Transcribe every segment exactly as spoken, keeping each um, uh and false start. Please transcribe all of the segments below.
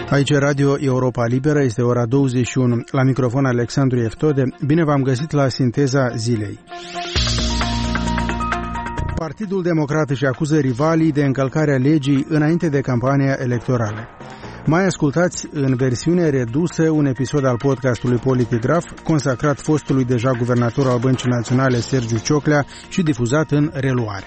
Aici Radio Europa Liberă, este ora douăzeci și unu. La microfon Alexandru Eftode. Bine v-am găsit la Sinteza Zilei. Partidul Democrat își acuză rivalii de încălcarea legii înainte de campania electorală. Mai ascultați în versiune redusă un episod al podcastului Politigraf, consacrat fostului deja guvernator al Băncii Naționale Sergiu Cioclea și difuzat în reluare.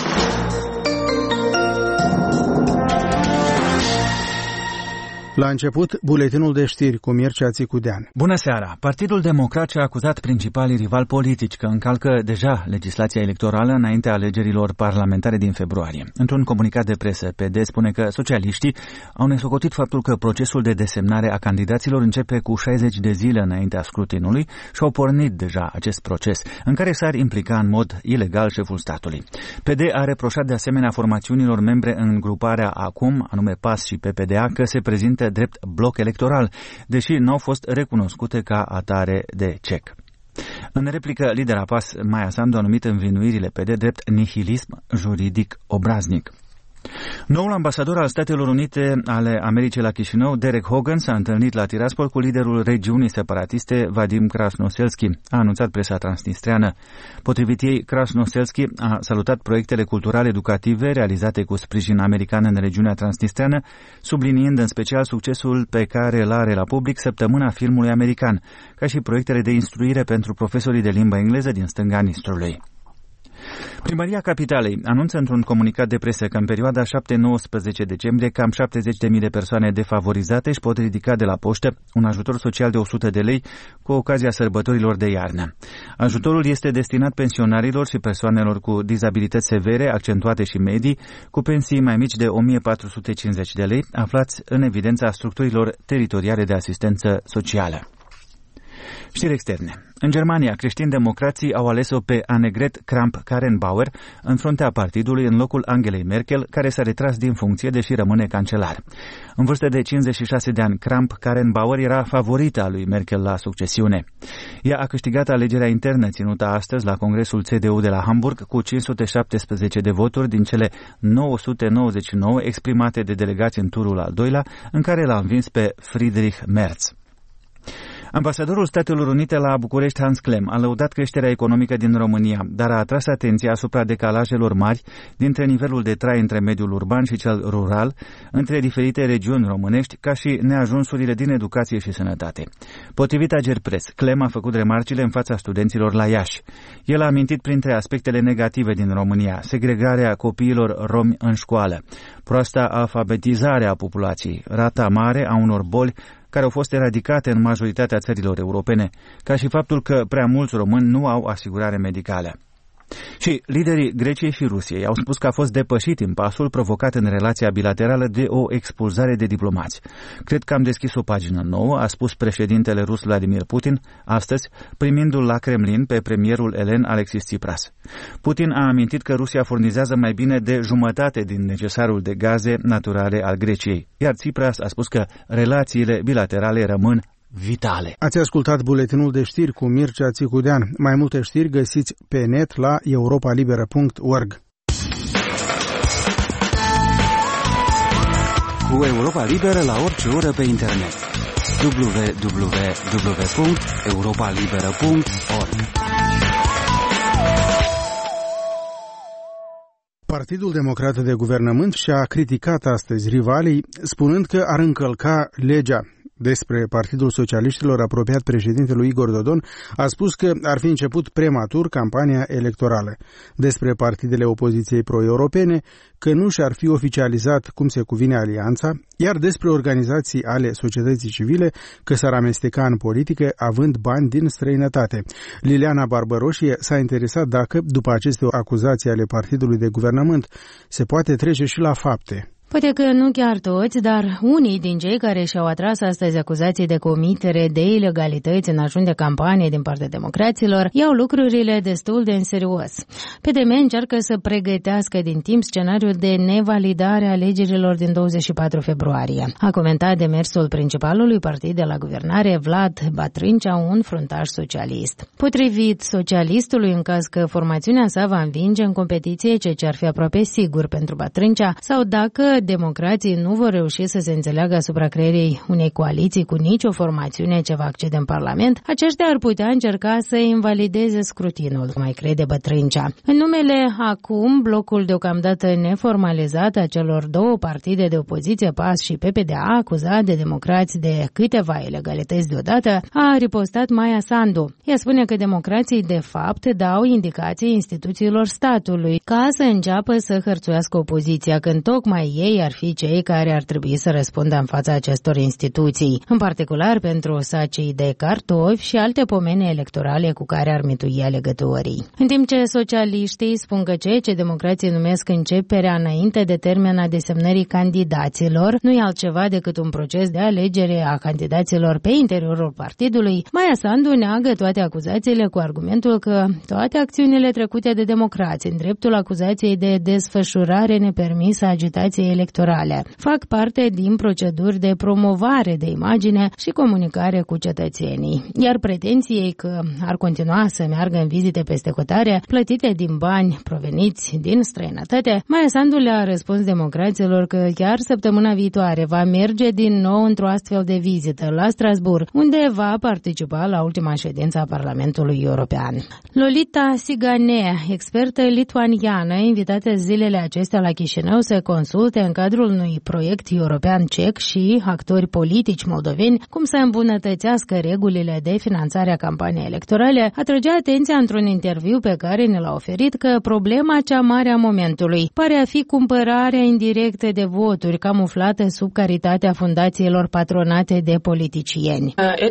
La început, buletinul de știri cu Mircea Țicudean. Bună seara! Partidul Democrat și-a acuzat principalii rivali politici că încalcă deja legislația electorală înaintea alegerilor parlamentare din februarie. Într-un comunicat de presă, P D spune că socialiștii au nesocotit faptul că procesul de desemnare a candidaților începe cu șaizeci de zile înaintea scrutinului și au pornit deja acest proces, în care s-ar implica în mod ilegal șeful statului. P D a reproșat de asemenea formațiunilor membre în gruparea acum, anume P A S și P P D A, că se prezintă drept bloc electoral, deși nu au fost recunoscute ca atare de C E C. În replică, lidera P A S, Maia Sandu, a numit învinuirile P D drept nihilism juridic obraznic. Noul ambasador al Statelor Unite ale Americii la Chișinău, Derek Hogan, s-a întâlnit la Tiraspol cu liderul regiunii separatiste, Vadim Krasnoselski, a anunțat presa transnistreană. Potrivit ei, Krasnoselski a salutat proiectele culturale educative realizate cu sprijin american în regiunea transnistreană, subliniind în special succesul pe care îl are la public Săptămâna Filmului American, ca și proiectele de instruire pentru profesorii de limbă engleză din stânga Nistrului. Primăria Capitalei anunță într-un comunicat de presă că în perioada șapte-nouăsprezece decembrie cam șaptezeci de mii de persoane defavorizate își pot ridica de la poștă un ajutor social de o sută de lei cu ocazia sărbătorilor de iarnă. Ajutorul este destinat pensionarilor și persoanelor cu dizabilități severe, accentuate și medii, cu pensii mai mici de o mie patru sute cincizeci de lei, aflați în evidența structurilor teritoriale de asistență socială. Știri externe. În Germania, creștini-democrații au ales-o pe Annegret Kramp-Karrenbauer în fruntea partidului în locul Angelei Merkel, care s-a retras din funcție, deși rămâne cancelar. În vârstă de cincizeci și șase de ani, Kramp-Karrenbauer era favorita a lui Merkel la succesiune. Ea a câștigat alegerea internă ținută astăzi la Congresul C D U de la Hamburg cu cinci sute șaptesprezece de voturi din cele nouă sute nouăzeci și nouă exprimate de delegați în turul al doilea, în care l-a învins pe Friedrich Merz. Ambasadorul Statelor Unite la București, Hans Klem, a lăudat creșterea economică din România, dar a atras atenția asupra decalajelor mari dintre nivelul de trai între mediul urban și cel rural, între diferite regiuni românești, ca și neajunsurile din educație și sănătate. Potrivit Agerpres, Klem a făcut remarcile în fața studenților la Iași. El a amintit printre aspectele negative din România, segregarea copiilor romi în școală, proasta alfabetizare a populației, rata mare a unor boli care au fost eradicate în majoritatea țărilor europene, ca și faptul că prea mulți români nu au asigurare medicală. Și liderii Greciei și Rusiei au spus că a fost depășit impasul provocat în relația bilaterală de o expulzare de diplomați. Cred că am deschis o pagină nouă, a spus președintele rus Vladimir Putin astăzi, primindu-l la Kremlin pe premierul elen Alexis Tsipras. Putin a amintit că Rusia furnizează mai bine de jumătate din necesarul de gaze naturale al Greciei, iar Tsipras a spus că relațiile bilaterale rămân vitale. Ați ascultat buletinul de știri cu Mircea Țicudean. Mai multe știri găsiți pe net la europa liberă punct org. Cu Europa Liberă la orice oră pe internet. w w w punct europa liberă punct org. Partidul Democrat de Guvernământ și-a criticat astăzi rivalii, spunând că ar încălca legea. Despre Partidul Socialiștilor, apropiat președintelui Igor Dodon, a spus că ar fi început prematur campania electorală. Despre partidele opoziției pro-europene, că nu și-ar fi oficializat cum se cuvine alianța, iar despre organizații ale societății civile, că s-ar amesteca în politică având bani din străinătate. Liliana Barbăroșie s-a interesat dacă, după aceste acuzații ale Partidului de Guvernământ, se poate trece și la fapte. Poate că nu chiar toți, dar unii din cei care și-au atras astăzi acuzații de comitere de ilegalități în ajun de campanie din partea democraților iau lucrurile destul de în serios. P D M încearcă să pregătească din timp scenariul de nevalidare a alegerilor din douăzeci și patru februarie. A comentat demersul principalului partid de la guvernare, Vlad Bătrâncea, un fruntaș socialist. Potrivit socialistului, în caz că formațiunea sa va învinge în competiție, ceea ce ar fi aproape sigur pentru Bătrâncea, sau dacă democrații nu vor reuși să se înțeleagă asupra creierii unei coaliții cu nicio formațiune ce va accede în Parlament, aceștia ar putea încerca să invalideze scrutinul, mai crede Bătrâncea. În numele acum, blocul deocamdată neformalizat a celor două partide de opoziție, P A S și P P D A, acuzat de democrați de câteva ilegalități deodată, a ripostat Maia Sandu. Ea spune că democrații de fapt dau indicații instituțiilor statului ca să înceapă să hărțuiască opoziția, când tocmai ei ar fi cei care ar trebui să răspundă în fața acestor instituții, în particular pentru sacii de cartofi și alte pomene electorale cu care ar mitui alegătorii. În timp ce socialiștii spun că ceea ce democrații numesc începerea înainte de termen a desemnării candidaților nu e altceva decât un proces de alegere a candidaților pe interiorul partidului, Maia Sandu neagă toate acuzațiile cu argumentul că toate acțiunile trecute de democrați în dreptul acuzației de desfășurare nepermisă a agitației electorale fac parte din proceduri de promovare de imagine și comunicare cu cetățenii, iar pretenției că ar continua să meargă în vizite peste hotare plătite din bani proveniți din străinătate, Maia Sandu le-a răspuns democraților că chiar săptămâna viitoare va merge din nou într-o astfel de vizită la Strasbourg, unde va participa la ultima ședință a Parlamentului European. Lolita Sigane, expertă lituaniană, invitată zilele acestea la Chișinău să consulte în cadrul unui proiect european cec și actori politici moldoveni cum să îmbunătățească regulile de finanțare a campaniei electorale, atrăgea atenția într-un interviu pe care ne l-a oferit că problema cea mare a momentului pare a fi cumpărarea indirectă de voturi camuflată sub caritatea fundațiilor patronate de politicieni.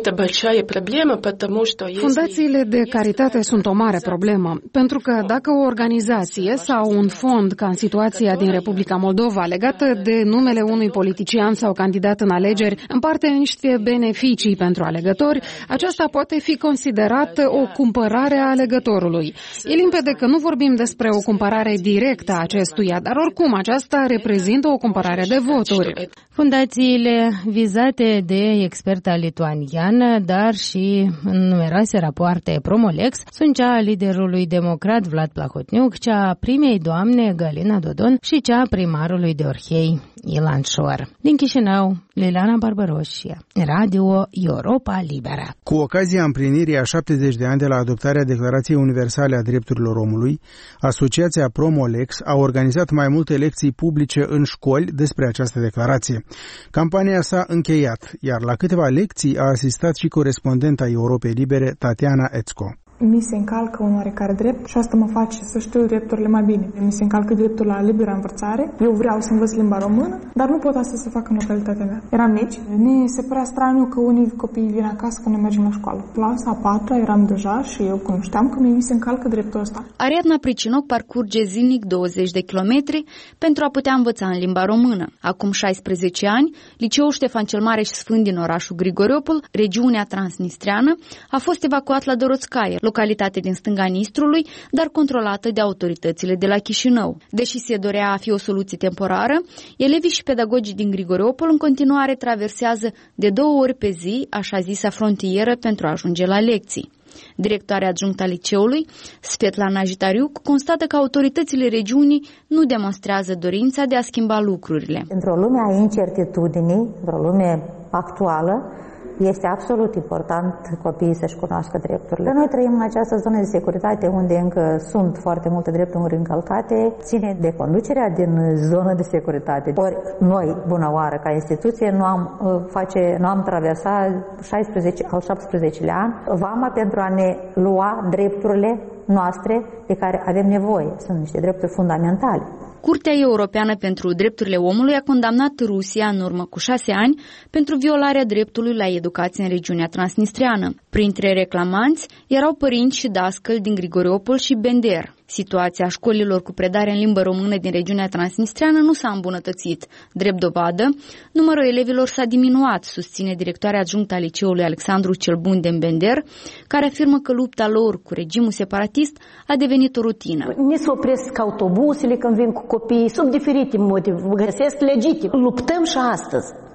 Fundațiile de caritate sunt o mare problemă, pentru că dacă o organizație sau un fond, ca în situația din Republica Moldova, legată de numele unui politician sau candidat în alegeri, împarte niște beneficii pentru alegători, aceasta poate fi considerată o cumpărare a alegătorului. E limpede că nu vorbim despre o cumpărare directă a acestuia, dar oricum aceasta reprezintă o cumpărare de voturi. Fundațiile vizate de experta lituaniană, dar și în numeroase rapoarte Promolex, sunt cea a liderului democrat Vlad Plahotniuc, cea a primei doamne Galina Dodon și cea a primarului de Orhei Ilan Șor. Din Chișinău, Liliana Barbaroșia, Radio Europa Liberă. Cu ocazia împlinirii a șaptezeci de ani de la adoptarea Declarației Universale a Drepturilor Omului, Asociația Promolex a organizat mai multe lecții publice în școli despre această declarație. Campania s-a încheiat, iar la câteva lecții a asistat și corespondenta Europei Libere, Tatiana Ețco. Mi se încalcă un oarecare drept și asta mă face să știu drepturile mai bine. Mi se încalcă dreptul la liberă învățare. Eu vreau să învăț limba română, dar nu pot asta să fac în localitatea mea. Eram mici, ne se părea straniu că unii copii vin acasă când noi mergem la școală. Clasa a patra eram deja și eu cunoșteam că mi se încalcă dreptul ăsta. Ariadna Pricinoc parcurge zilnic douăzeci de kilometri pentru a putea învăța în limba română. Acum șaisprezece ani, liceul Ștefan cel Mare și Sfânt din orașul Grigoriopol, regiunea transnistreană, a fost evacuat la Dorotskaya, localitate din stânga Nistrului, dar controlată de autoritățile de la Chișinău. Deși se dorea a fi o soluție temporară, elevii și pedagogii din Grigoriopol în continuare traversează de două ori pe zi așa zisa frontieră pentru a ajunge la lecții. Directoarea adjunctă a liceului, Svetlana Jitariuc, constată că autoritățile regiunii nu demonstrează dorința de a schimba lucrurile. Într-o lume a incertitudinii, într-o lume actuală, este absolut important copiii să-și cunoască drepturile. Noi trăim în această zonă de securitate unde încă sunt foarte multe drepturi încălcate, ține de conducerea din zonă de securitate. Ori noi, bună oară, ca instituție, nu am, face, nu am traversat șaisprezece, al șaptesprezecelea an vama pentru a ne lua drepturile noastre de care avem nevoie. Sunt niște drepturi fundamentale. Curtea Europeană pentru Drepturile Omului a condamnat Rusia în urmă cu șase ani pentru violarea dreptului la educație în regiunea transnistreană. Printre reclamanți erau părinți și dascăli din Grigoriopol și Bender. Situația școlilor cu predare în limbă română din regiunea transnistreană nu s-a îmbunătățit. Drept dovadă, numărul elevilor s-a diminuat, susține directoarea adjunctă a liceului Alexandru cel Bun din Bender, care afirmă că lupta lor cu regimul separatist a devenit o rutină. Ne se opresc autobuzele când vin cu copiii, sub diferite motive, găsesc legitim. Luptăm și astăzi.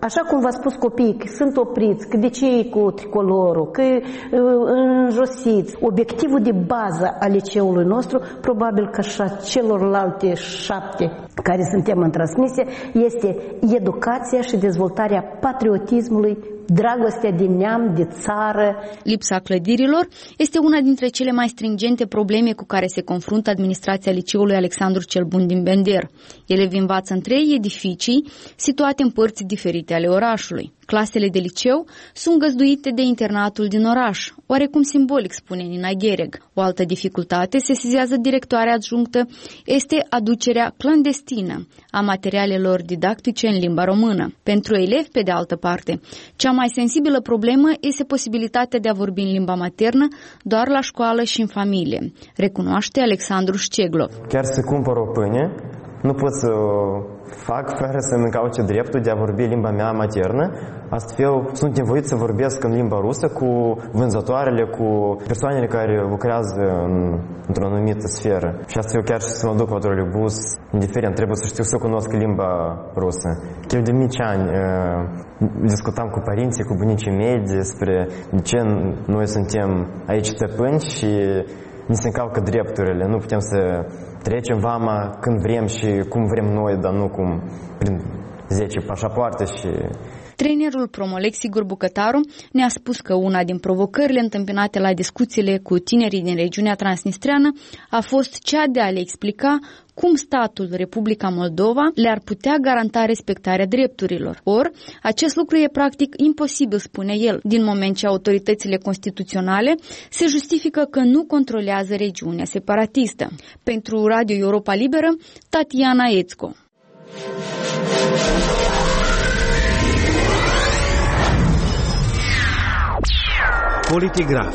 Așa cum v-a spus copiii, că sunt opriți, că de ce e cu tricolorul, că înjosiți. Obiectivul de bază al liceului nostru, probabil că și a celorlalte șapte care suntem în transmisie, este educația și dezvoltarea patriotismului, dragostea de neam, de țară. Lipsa clădirilor este una dintre cele mai stringente probleme cu care se confruntă administrația liceului Alexandru cel Bun din Bender. Elevii învață în trei edificii situate în părți diferite ale orașului. Clasele de liceu sunt găzduite de internatul din oraș, oarecum simbolic, spune Nina Ghereg. O altă dificultate, sesizează directoarea adjunctă, este aducerea clandestină a materialelor didactice în limba română. Pentru elevi, pe de altă parte, cea mai sensibilă problemă este posibilitatea de a vorbi în limba maternă doar la școală și în familie, recunoaște Alexandru Șceglov. Chiar să cumpăr o pâine, nu pot să o fac fără să-mi încalce dreptul de a vorbi limba mea maternă. Astfel, sunt nevoit să vorbesc în limba rusă cu vânzătoarele, cu persoanele care lucrează în, într-o anumită sferă. Și astfel chiar și să mă duc la trolebus, indiferent, trebuie să știu să cunosc limba rusă. Chiar de mici ani discutam cu părinții, cu bunicii mei despre de ce noi suntem aici stăpâni și ni se încalcă drepturile. Nu putem să trecem vama când vrem și cum vrem noi, dar nu cum prin zece pașapoarte și... Trainerul Promolex Sigur Bucătaru ne-a spus că una din provocările întâmpinate la discuțiile cu tinerii din regiunea transnistreană a fost cea de a le explica cum statul Republica Moldova le-ar putea garanta respectarea drepturilor. Or, acest lucru e practic imposibil, spune el, din moment ce autoritățile constituționale se justifică că nu controlează regiunea separatistă. Pentru Radio Europa Liberă, Tatiana Ețco. Politigraf.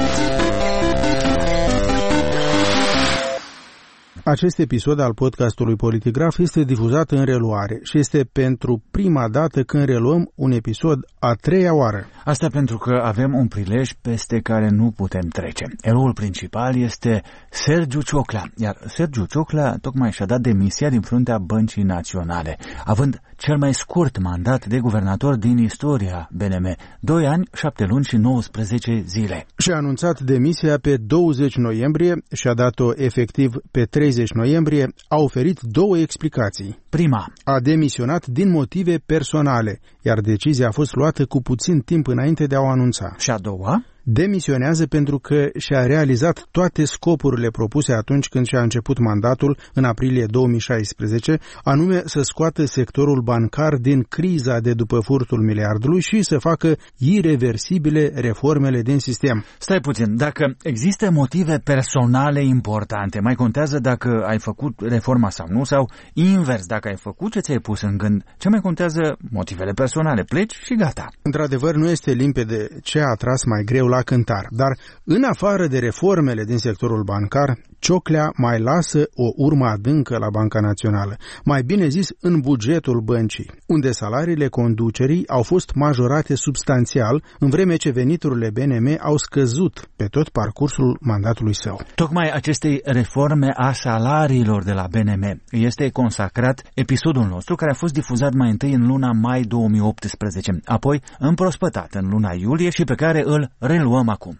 Acest episod al podcastului Politigraf este difuzat în reluare și este pentru prima dată când reluăm un episod a treia oară. Asta pentru că avem un prilej peste care nu putem trece. Eroul principal este Sergiu Cioclea, iar Sergiu Cioclea tocmai și-a dat demisia din fruntea Băncii Naționale, având cel mai scurt mandat de guvernator din istoria B N M, doi ani, șapte luni și nouăsprezece zile. Și-a anunțat demisia pe douăzeci noiembrie și a dat-o efectiv pe treizeci noiembrie, a oferit două explicații. Prima. A demisionat din motive personale, iar decizia a fost luată cu puțin timp înainte de a o anunța. Și a doua? Demisionează pentru că și-a realizat toate scopurile propuse atunci când și-a început mandatul în aprilie două mii șaisprezece, anume să scoată sectorul bancar din criza de după furtul miliardului și să facă ireversibile reformele din sistem. Stai puțin, dacă există motive personale importante, mai contează dacă ai făcut reforma sau nu, sau invers, dacă ai făcut ce ți-ai pus în gând, ce mai contează motivele personale, pleci și gata. Într-adevăr, nu este limpede ce a atras mai greu la cântar, dar în afară de reformele din sectorul bancar, Cioclea mai lasă o urmă adâncă la Banca Națională, mai bine zis în bugetul băncii, unde salariile conducerii au fost majorate substanțial, în vreme ce veniturile B N M au scăzut pe tot parcursul mandatului său. Tocmai acestei reforme a salariilor de la B N M este consacrat episodul nostru, care a fost difuzat mai întâi în luna mai două mii optsprezece, apoi împrospătat în luna iulie și pe care îl reluăm acum.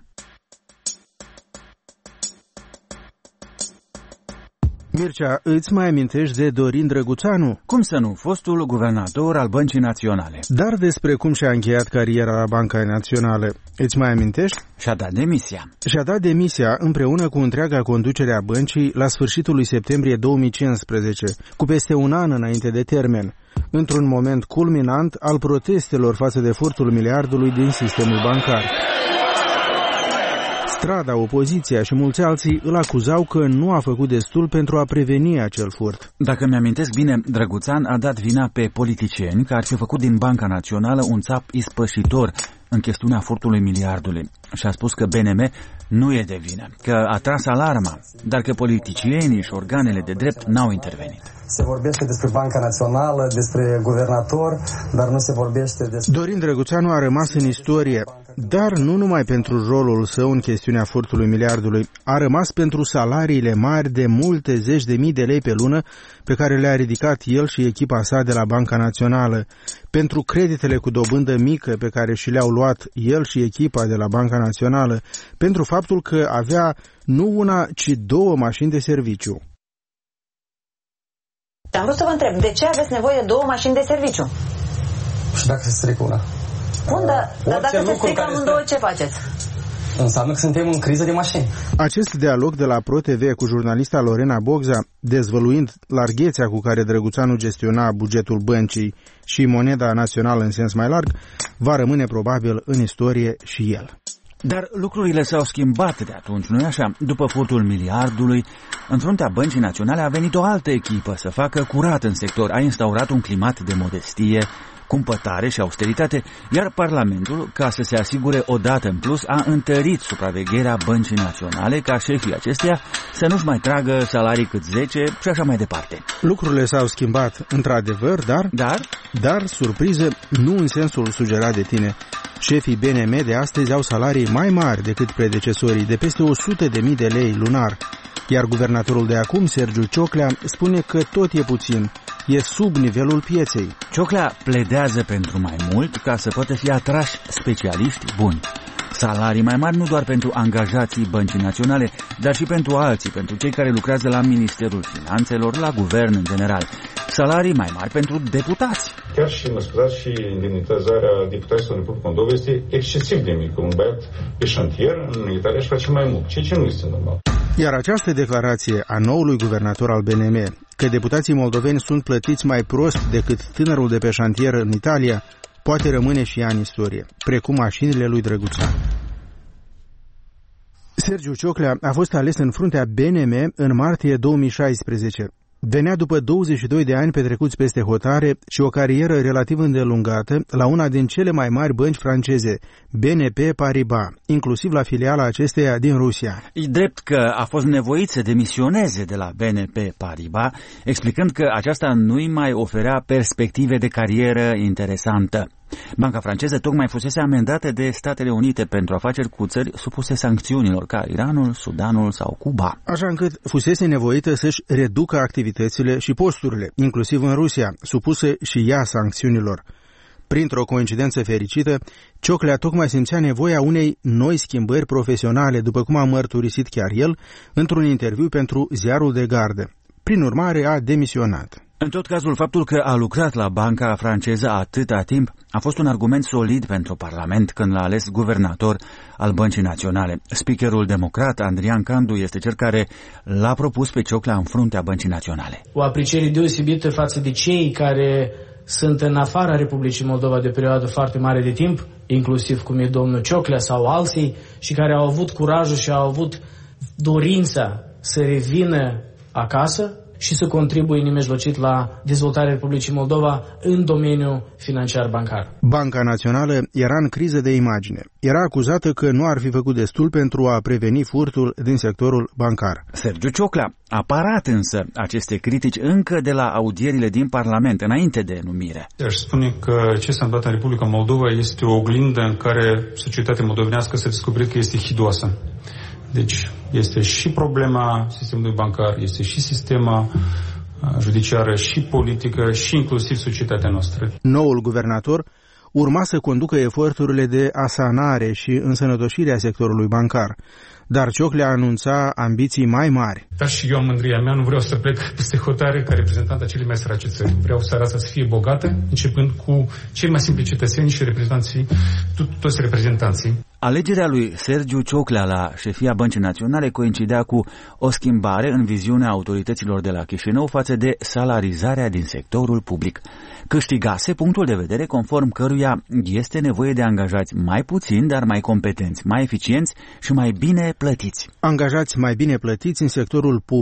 Mircea, îți mai amintești de Dorin Drăguțanu? Cum să nu, fostul guvernator al Băncii Naționale. Dar despre cum și-a încheiat cariera la Banca Națională, îți mai amintești? Și-a dat demisia. Și-a dat demisia împreună cu întreaga conducere a băncii la sfârșitul lui septembrie două mii cincisprezece, cu peste un an înainte de termen, într-un moment culminant al protestelor față de furtul miliardului din sistemul bancar. Strada, opoziția și mulți alții îl acuzau că nu a făcut destul pentru a preveni acel furt. Dacă mi-amintesc bine, Drăguțan a dat vina pe politicieni că ar fi făcut din Banca Națională un țap ispășitor în chestiunea furtului miliardului și a spus că B N M nu e de vină, că a tras alarma, dar că politicienii și organele de drept n-au intervenit. Se vorbește despre Banca Națională, despre guvernator, dar nu se vorbește despre... Dorin Drăguțanu a rămas în istorie, dar nu numai pentru rolul său în chestiunea furtului miliardului, a rămas pentru salariile mari de multe zeci de mii de lei pe lună pe care le-a ridicat el și echipa sa de la Banca Națională, pentru creditele cu dobândă mică pe care și le-au luat el și echipa de la Banca Națională, pentru faptul că avea nu una, ci două mașini de serviciu. Am vrut să vă întreb, de ce aveți nevoie de două mașini de serviciu? Și dacă se strică una? Bun, dar, dar dacă se strică amândouă, ce faceți? Înseamnă că suntem în criză de mașini. Acest dialog de la ProTV cu jurnalista Lorena Bogza, dezvăluind larghețea cu care Drăguțanu gestiona bugetul băncii și moneda națională în sens mai larg, va rămâne probabil în istorie și el. Dar lucrurile s-au schimbat de atunci, nu-i așa? După furtul miliardului, în fruntea Băncii Naționale a venit o altă echipă să facă curat în sector. A instaurat un climat de modestie, cumpătare și austeritate, iar Parlamentul, ca să se asigure o dată în plus, a întărit supravegherea Băncii Naționale ca șefii acesteia să nu-și mai tragă salarii cât zece și așa mai departe. Lucrurile s-au schimbat într-adevăr, dar, dar, dar surpriză, nu în sensul sugerat de tine. Șefii B N M de astăzi au salarii mai mari decât predecesorii, de peste o sută de mii de lei lunar, iar guvernatorul de acum, Sergiu Cioclea, spune că tot e puțin, e sub nivelul pieței. Cioclea pledează pentru mai mult ca să poată fi atrași specialiști buni. Salarii mai mari nu doar pentru angajații Băncii Naționale, dar și pentru alții, pentru cei care lucrează la Ministerul Finanțelor, la guvern în general. Salarii mai mari pentru deputați. Chiar și, mă scuzați, și indemnitizarea deputaților în Republica Moldova este excesiv de mică. Un băiat pe șantier în Italia își face mai mult, ceea ce nu este normal. Iar această declarație a noului guvernator al B N M, că deputații moldoveni sunt plătiți mai prost decât tânărul de pe șantier în Italia, poate rămâne și ea în istorie, precum mașinile lui Drăguțanu. Sergiu Cioclea a fost ales în fruntea B N M în martie două mii șaisprezece. Venea după douăzeci și doi de ani petrecuți peste hotare și o carieră relativ îndelungată la una din cele mai mari bănci franceze, B N P Paribas, inclusiv la filiala acesteia din Rusia. E drept că a fost nevoit să demisioneze de la B N P Paribas, explicând că aceasta nu-i mai oferea perspective de carieră interesantă. Banca franceză tocmai fusese amendată de Statele Unite pentru afaceri cu țări supuse sancțiunilor, ca Iranul, Sudanul sau Cuba. Așa încât fusese nevoită să-și reducă activitățile și posturile, inclusiv în Rusia, supusă și ea sancțiunilor. Printr-o coincidență fericită, Cioclea tocmai simțea nevoia unei noi schimbări profesionale, după cum a mărturisit chiar el într-un interviu pentru Ziarul de Gardă. Prin urmare, a demisionat. În tot cazul, faptul că a lucrat la banca franceză atâta timp a fost un argument solid pentru Parlament când l-a ales guvernator al Băncii Naționale. Speakerul democrat Andrian Candu este cel care l-a propus pe Cioclea în fruntea Băncii Naționale. O apreciere deosebită față de cei care sunt în afara Republicii Moldova de perioadă foarte mare de timp, inclusiv cum e domnul Cioclea sau alții, și care au avut curajul și au avut dorința să revină acasă și să contribuie nemijlocit la dezvoltarea Republicii Moldova în domeniul financiar-bancar. Banca Națională era în criză de imagine. Era acuzată că nu ar fi făcut destul pentru a preveni furtul din sectorul bancar. Sergiu Cioclea a parat însă aceste critici încă de la audierile din Parlament, înainte de numire. Aș spune că ce s-a întâmplat în Republica Moldova este o oglindă în care societatea moldovenească s-a descoperit că este hidoasă. Deci este și problema sistemului bancar, este și sistema judiciară, și politică, și inclusiv societatea noastră. Noul guvernator urma să conducă eforturile de asanare și însănătoșirea sectorului bancar, dar Cioclea anunța ambiții mai mari. Dar și eu am mândria mea, nu vreau să plec peste hotare ca reprezentant a celei mai sărace țări. Vreau țara asta să fie bogată, începând cu cei mai simpli cetățeni și reprezentanții, toți reprezentanții. Alegerea lui Sergiu Cioclea la șefia Băncii Naționale coincidea cu o schimbare în viziunea autorităților de la Chișinău față de salarizarea din sectorul public. Câștigase punctul de vedere conform căruia este nevoie de angajați mai puțini, dar mai competenți, mai eficienți și mai bine plătiți. Angajați mai bine plătiți în sectorul public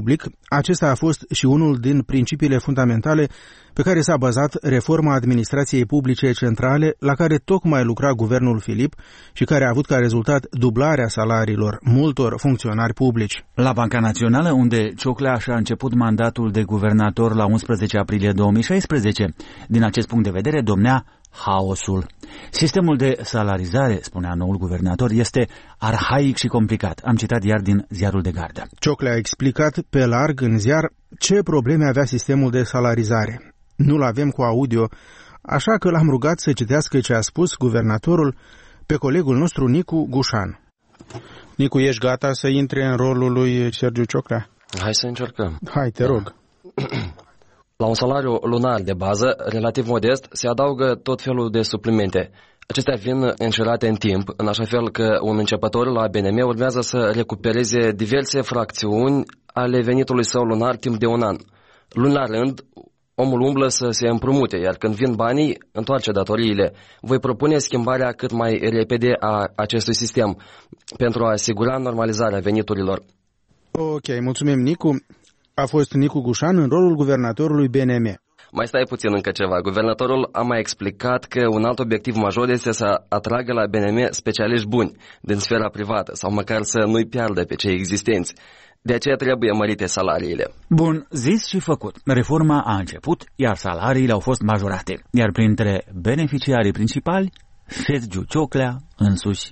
acesta a fost și unul din principiile fundamentale pe care s-a bazat reforma administrației publice centrale, la care tocmai lucra guvernul Filip și care a avut ca rezultat dublarea salariilor multor funcționari publici. La Banca Națională, unde Cioclea și-a început mandatul de guvernator la unsprezece aprilie două mii șaisprezece, din acest punct de vedere domnea haosul. Sistemul de salarizare, spunea noul guvernator, este arhaic și complicat. Am citat iar din Ziarul de Gardă. Cioclea a explicat pe larg în ziar ce probleme avea sistemul de salarizare. Nu-l avem cu audio, așa că l-am rugat să citească ce a spus guvernatorul pe colegul nostru Nicu Gușan. Nicu, ești gata să intre în rolul lui Sergiu Cioclea? Hai să încercăm. Hai, te rog. La un salariu lunar de bază, relativ modest, se adaugă tot felul de suplimente. Acestea vin încerate în timp, în așa fel că un începător la B N M urmează să recupereze diverse fracțiuni ale venitului său lunar timp de un an. Luni la rând, omul umblă să se împrumute, iar când vin banii, întoarce datoriile. Voi propune schimbarea cât mai repede a acestui sistem pentru a asigura normalizarea veniturilor. Ok, mulțumim, Nicu. A fost Nicu Gușan în rolul guvernatorului B N M. Mai stai puțin încă ceva. Guvernatorul a mai explicat că un alt obiectiv major este să atragă la B N M specialiști buni din sfera privată sau măcar să nu-i piardă pe cei existenți. De aceea trebuie mărite salariile. Bun, zis și făcut. Reforma a început, iar salariile au fost majorate. Iar printre beneficiarii principali, Sergiu Cioclea însuși.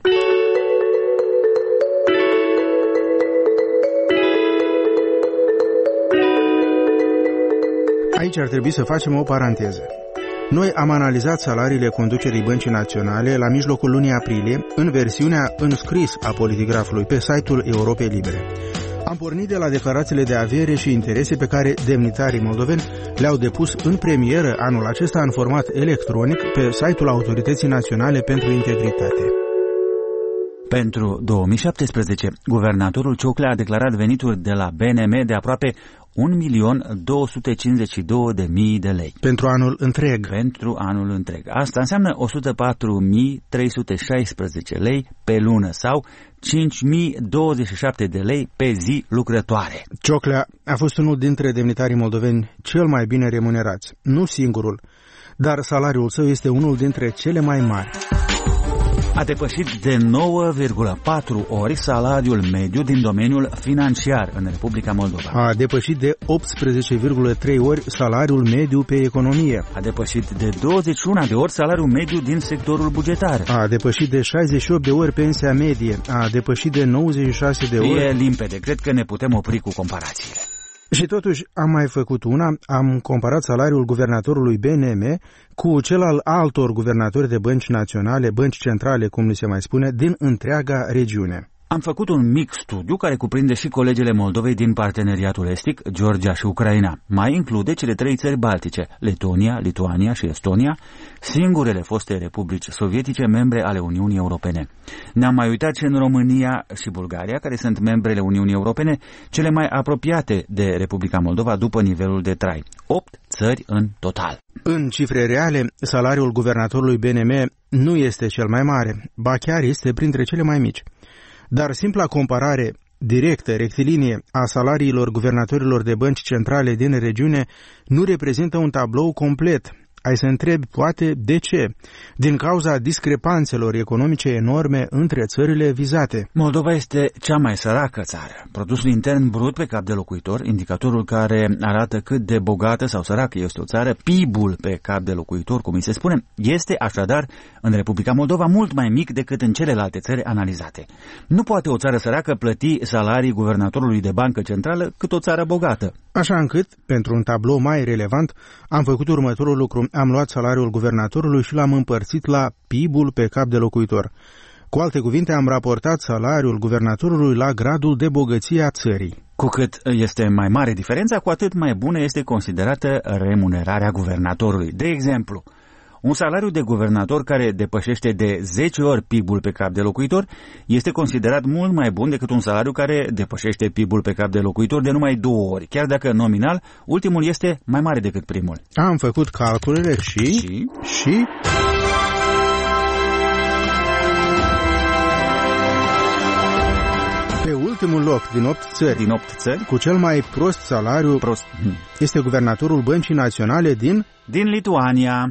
Aici ar trebui să facem o paranteză. Noi am analizat salariile conducerii Băncii Naționale la mijlocul lunii aprilie, în versiunea înscris a Politigrafului pe site-ul Europei Libere. Am pornit de la declarațiile de avere și interese pe care demnitarii moldoveni le-au depus în premieră anul acesta în format electronic pe site-ul Autorității Naționale pentru Integritate. Pentru două mii șaptesprezece, guvernatorul Cioclea a declarat venituri de la B N M de aproape un milion două sute cincizeci și două de mii de lei. Pentru anul întreg. Pentru anul întreg. Asta înseamnă o sută patru mii trei sute șaisprezece lei pe lună sau cinci mii douăzeci și șapte de lei pe zi lucrătoare. Cioclea a fost unul dintre demnitarii moldoveni cel mai bine remunerați. Nu singurul, dar salariul său este unul dintre cele mai mari. A depășit de nouă virgulă patru ori salariul mediu din domeniul financiar în Republica Moldova. A depășit de optsprezece virgulă trei ori salariul mediu pe economie. A depășit de douăzeci și unu de ori salariul mediu din sectorul bugetar. A depășit de șaizeci și opt de ori pensia medie. A depășit de nouăzeci și șase de ori. E limpede, cred că ne putem opri cu comparațiile. Și totuși am mai făcut una, am comparat salariul guvernatorului B N M cu cel al altor guvernatori de bănci naționale, bănci centrale, cum li se mai spune, din întreaga regiune. Am făcut un mic studiu care cuprinde și colegele Moldovei din parteneriatul estic, Georgia și Ucraina. Mai include cele trei țări baltice, Letonia, Lituania și Estonia, singurele foste republici sovietice membre ale Uniunii Europene. Ne-am mai uitat și în România și Bulgaria, care sunt membrele Uniunii Europene, cele mai apropiate de Republica Moldova după nivelul de trai. Opt țări în total. În cifre reale, salariul guvernatorului B N M nu este cel mai mare, ba chiar este printre cele mai mici. Dar simpla comparare directă, rectilinie, a salariilor guvernatorilor de bănci centrale din regiune nu reprezintă un tablou complet. Ai să întrebi, poate, de ce? Din cauza discrepanțelor economice enorme între țările vizate. Moldova este cea mai săracă țară. Produsul intern brut pe cap de locuitor, indicatorul care arată cât de bogată sau săracă este o țară, P I B-ul pe cap de locuitor, cum îi se spune, este așadar în Republica Moldova mult mai mic decât în celelalte țări analizate. Nu poate o țară săracă plăti salarii guvernatorului de bancă centrală cât o țară bogată. Așa încât, pentru un tablou mai relevant, am făcut următorul lucru. Am luat salariul guvernatorului și l-am împărțit la P I B-ul pe cap de locuitor. Cu alte cuvinte, am raportat salariul guvernatorului la gradul de bogăție a țării. Cu cât este mai mare diferența, cu atât mai bună este considerată remunerarea guvernatorului. De exemplu, un salariu de guvernator care depășește de zece ori P I B-ul pe cap de locuitor este considerat mult mai bun decât un salariu care depășește P I B-ul pe cap de locuitor de numai două ori, chiar dacă nominal ultimul este mai mare decât primul. Am făcut calculele și... Și... și... Pe ultimul loc din opt țări, din opt țări, cu cel mai prost salariu prost. este guvernatorul Băncii Naționale din... din Lituania.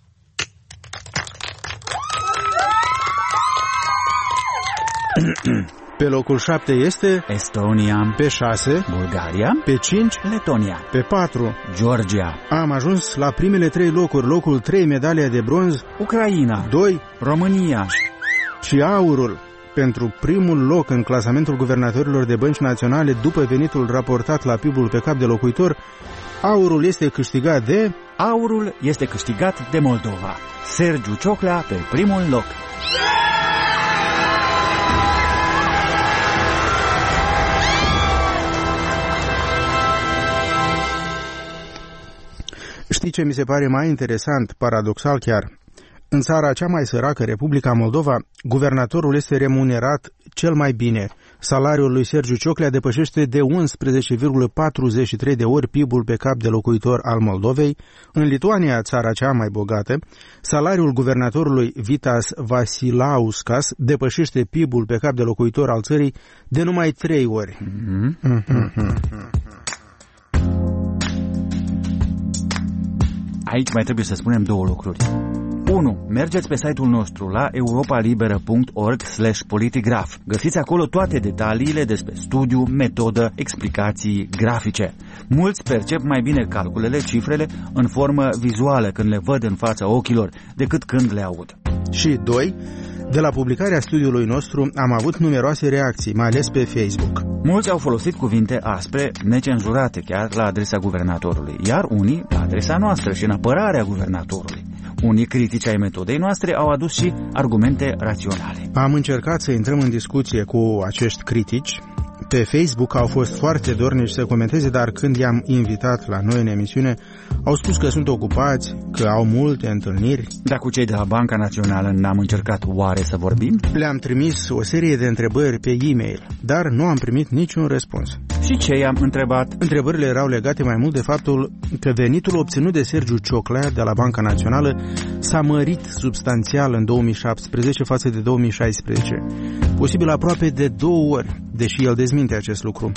Pe locul șapte este Estonia, pe șase Bulgaria, pe cinci Letonia, pe patru Georgia. Am ajuns la primele trei locuri, locul trei medalia de bronz, Ucraina, doi România și aurul. Pentru primul loc în clasamentul guvernatorilor de bănci naționale după venitul raportat la P I B-ul pe cap de locuitor, aurul este câștigat de... Aurul este câștigat de Moldova. Sergiu Cioclea pe primul loc. Știi ce mi se pare mai interesant, paradoxal chiar? În țara cea mai săracă, Republica Moldova, guvernatorul este remunerat cel mai bine. Salariul lui Sergiu Cioclea depășește de unsprezece virgulă patruzeci și trei de ori P I B-ul pe cap de locuitor al Moldovei. În Lituania, țara cea mai bogată, salariul guvernatorului Vitas Vasilauskas depășește P I B-ul pe cap de locuitor al țării de numai trei ori. Mm-hmm. Mm-hmm. Aici mai trebuie să spunem două lucruri. unu. Mergeți pe site-ul nostru la europalibera punct org slash politigraf. Găsiți acolo toate detaliile despre studiu, metodă, explicații grafice. Mulți percep mai bine calculele, cifrele, în formă vizuală când le văd în fața ochilor, decât când le aud. Și doi. De la publicarea studiului nostru am avut numeroase reacții, mai ales pe Facebook. Mulți au folosit cuvinte aspre, necenzurate chiar la adresa guvernatorului, iar unii la adresa noastră și în apărarea guvernatorului. Unii critici ai metodei noastre au adus și argumente raționale. Am încercat să intrăm în discuție cu acești critici. Pe Facebook au fost foarte dornici să comenteze, dar când i-am invitat la noi în emisiune, au spus că sunt ocupați, că au multe întâlniri. Dar cu cei de la Banca Națională n-am încercat oare să vorbim? Le-am trimis o serie de întrebări pe e-mail, dar nu am primit niciun răspuns. Și ce i-am întrebat? Întrebările erau legate mai mult de faptul că venitul obținut de Sergiu Cioclea de la Banca Națională s-a mărit substanțial în două mii șaptesprezece față de două mii șaisprezece, posibil aproape de două ori, deși el dezminte acest lucru.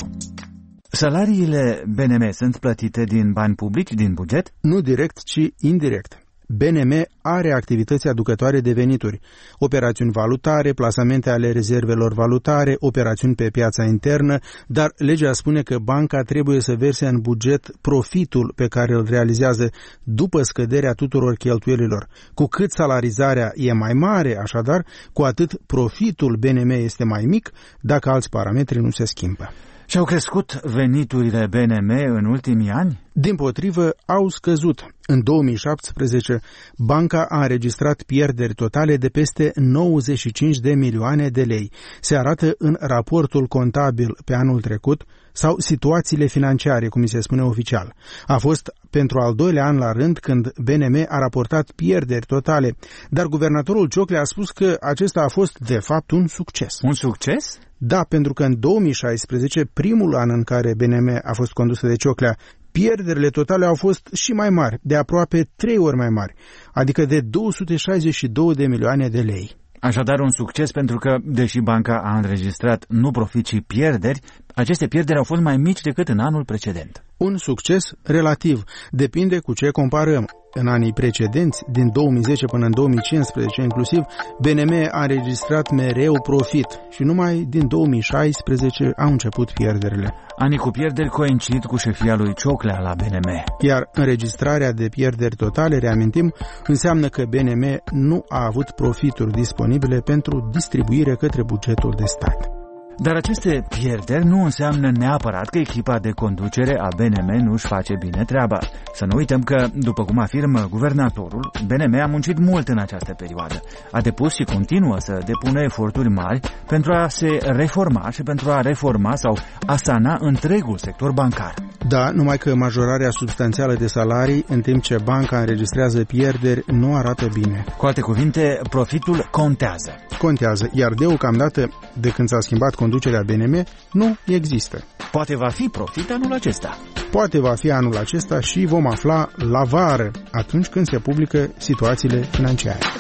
Salariile B N M sunt plătite din bani publici, din buget? Nu direct, ci indirect. B N M are activități aducătoare de venituri, operațiuni valutare, plasamente ale rezervelor valutare, operațiuni pe piața internă, dar legea spune că banca trebuie să verse în buget profitul pe care îl realizează după scăderea tuturor cheltuielilor. Cu cât salarizarea e mai mare, așadar, cu atât profitul B N M este mai mic, dacă alți parametri nu se schimbă. Și-au crescut veniturile B N M în ultimii ani? Dimpotrivă, au scăzut. În două mii șaptesprezece, banca a înregistrat pierderi totale de peste nouăzeci și cinci de milioane de lei. Se arată în raportul contabil pe anul trecut sau situațiile financiare, cum se spune oficial. A fost pentru al doilea an la rând când B N M a raportat pierderi totale, dar guvernatorul Cioclea a spus că acesta a fost de fapt un succes. Un succes? Da, pentru că în două mii șaisprezece, primul an în care B N M a fost condusă de Cioclea, pierderile totale au fost și mai mari, de aproape trei ori mai mari, adică de două sute șaizeci și două de milioane de lei. Așadar un succes pentru că, deși banca a înregistrat nu profit, ci pierderi, aceste pierderi au fost mai mici decât în anul precedent. Un succes relativ, depinde cu ce comparăm. În anii precedenți, din două mii zece până în două mii cincisprezece inclusiv, B N M a înregistrat mereu profit și numai din două mii șaisprezece au început pierderile. Anii cu pierderi coincid cu șefia lui Cioclea la B N M. Iar înregistrarea de pierderi totale, reamintim, înseamnă că B N M nu a avut profituri disponibile pentru distribuire către bugetul de stat. Dar aceste pierderi nu înseamnă neapărat că echipa de conducere a B N M nu își face bine treaba. Să nu uităm că, după cum afirmă guvernatorul, B N M a muncit mult în această perioadă. A depus și continuă să depună eforturi mari pentru a se reforma și pentru a reforma sau a sana întregul sector bancar. Da, numai că majorarea substanțială de salarii, în timp ce banca înregistrează pierderi, nu arată bine. Cu alte cuvinte, profitul contează. Contează, iar deocamdată, de când s-a schimbat conducerea B N M, nu există. Poate va fi profit anul acesta. Poate va fi anul acesta și vom afla la vară, atunci când se publică situațiile financiare.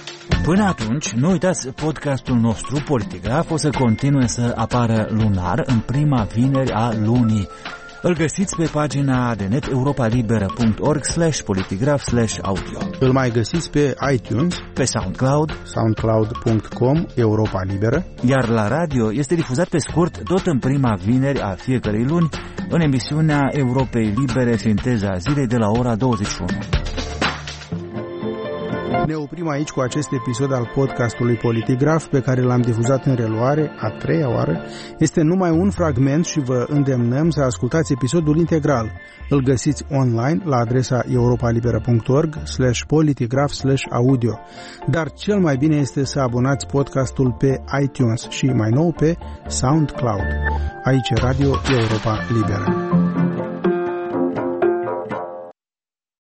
Până atunci, nu uitați, podcastul nostru, Politigraf, o să continue să apară lunar în prima vineri a lunii. Îl găsiți pe pagina de net europalibera punct org slash politigraf slash audio. Îl mai găsiți pe iTunes, pe SoundCloud, soundcloud punct com, Europa Liberă. Iar la radio este difuzat pe scurt tot în prima vineri a fiecărei luni în emisiunea Europei Libere, Sinteza Zilei, de la ora douăzeci și unu. Ne oprim aici cu acest episod al podcastului Politigraf, pe care l-am difuzat în reluare a treia oară. Este numai un fragment și vă îndemnăm să ascultați episodul integral. Îl găsiți online la adresa europalibera punct org slash politigraf slash audio. Dar cel mai bine este să abonați podcastul pe iTunes și mai nou pe SoundCloud. Aici Radio Europa Liberă.